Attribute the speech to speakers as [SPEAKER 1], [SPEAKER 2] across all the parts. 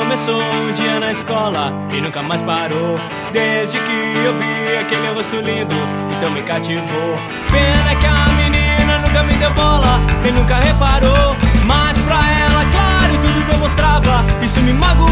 [SPEAKER 1] Começou um dia na escola e nunca mais parou. Desde que eu vi aquele rosto lindo, então me cativou. Pena que a menina nunca me deu bola e nunca reparou. Mas pra ela, claro, tudo que eu mostrava, isso me magoou.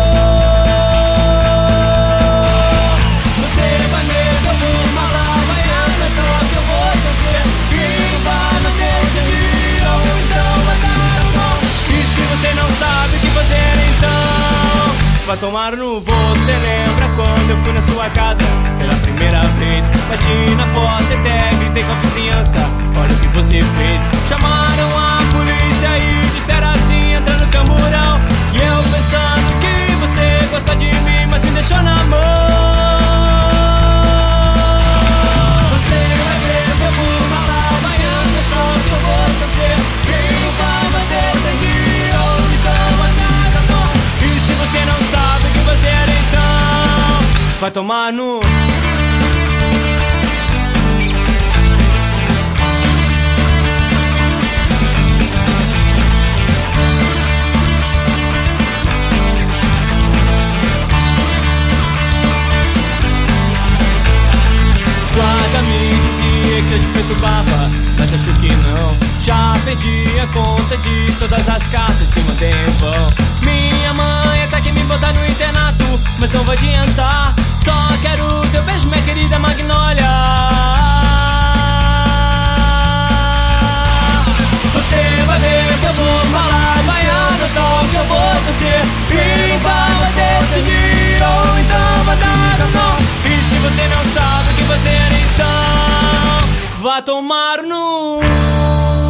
[SPEAKER 1] Você vai ver que eu vou falar, vai nas costas, eu vou torcer. Quem vai nos decidir, ou então vai dar a mão. E se você não sabe o que fazer, então vai tomar no voo. Você lembra quando eu fui na sua casa pela primeira vez? Bati na porta e até gritei com a vizinhança. Olha o que você fez. Chamaram a polícia e disseram assim, entra no camburão. E eu pensando que você gosta de mim, mas me deixou na mão. Você vai ver que eu vou falar, vai nas costas, eu vou torcer. Quem vai mais decidir, ou então vai dar a som. E se você não sabe o que fazer, então vai tomar no... Guarda me dizia que eu te perturbava, mas acho que não. Já perdi a conta de todas as cartas que mandei em vão. Minha mãe até que me botar no internato, mas não vai adiantar. Só quero teu beijo, minha querida Magnólia. Você vai ver que eu vou falar, vai nos toques, eu vou torcer. Quem vai decidir, ou então vai dar razão. E se você não sabe o que fazer, então vai tomar no...